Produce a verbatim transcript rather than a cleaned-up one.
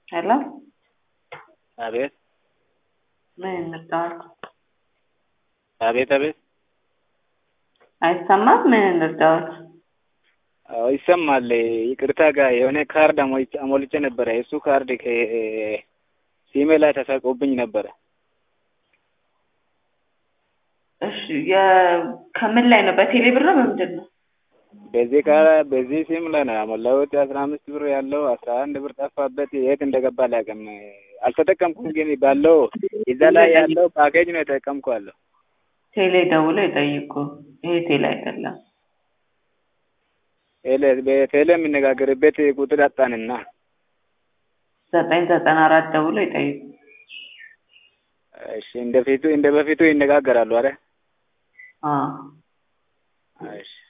Hello? አቤት ምን እንርዳዎት? አቤት አቤት አይሰማም? ምን እንርዳዎት? አዎ ይሰማል። ይቅርታ ጋር የሆነ ካርድ አሞልቼ አሞልቼ ነበረ። እሱ ካርድ ከሲሜ ላይ ተሰርቆብኝ ነበረ። እሺ የ ከምን ላይ ነው? በቴሌ ብር ነው በምንድን ነው? በዚህ ካር በዚህ ሲም ላይ ነው ያሞላሁት። አስራ አምስት ብር ያለው አስራ አንድ ብር ጠፋበት። የት እንደገባ አላውቅም። አልተጠቀምኩም፣ ግን ባለው እዛ ላይ ያለው ፓኬጅ ነው የተጠቀምኩት። ቴሌ ደውሎ ይጠይቁ። ይሄ ቴሌ አይደለም። ቴሌ በቴሌ የምነጋገርበት ቁጥር አጣንና ዘጠኝ ዘጠና አራት ደውሎ ይጠይቁ። እሺ፣ እንደ ፊቱ እንደ በፊቱ ይነጋገራሉ አይደል? አዎ። እሺ